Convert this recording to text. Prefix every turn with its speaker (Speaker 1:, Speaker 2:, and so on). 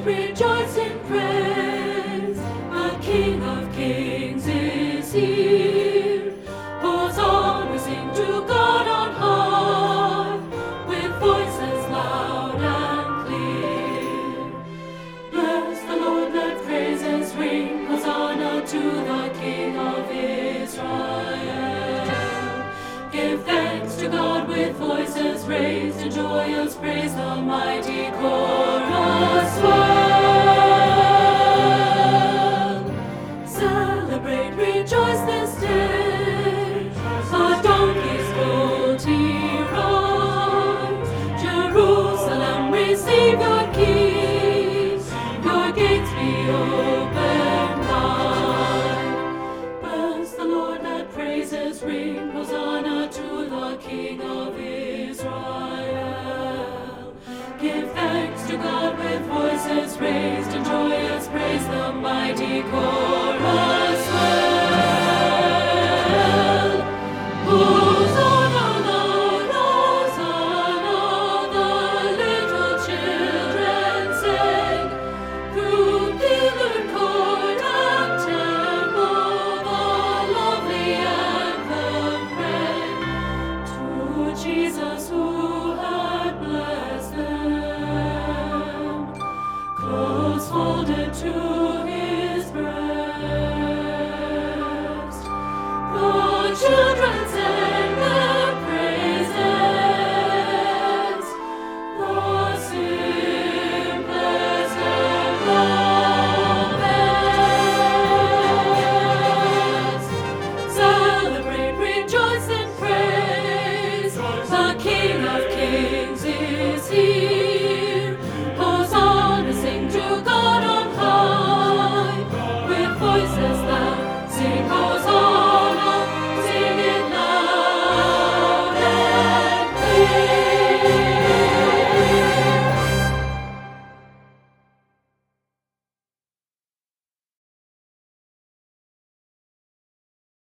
Speaker 1: rejoice in praise. The King of Kings is here. Hosanna, sing to God on high, with voices loud and clear. Bless the Lord, let praises ring. Hosanna to the King of Israel. Give thanks to God with voices raised, in joyous praise the mighty chorus swell. Celebrate, rejoice,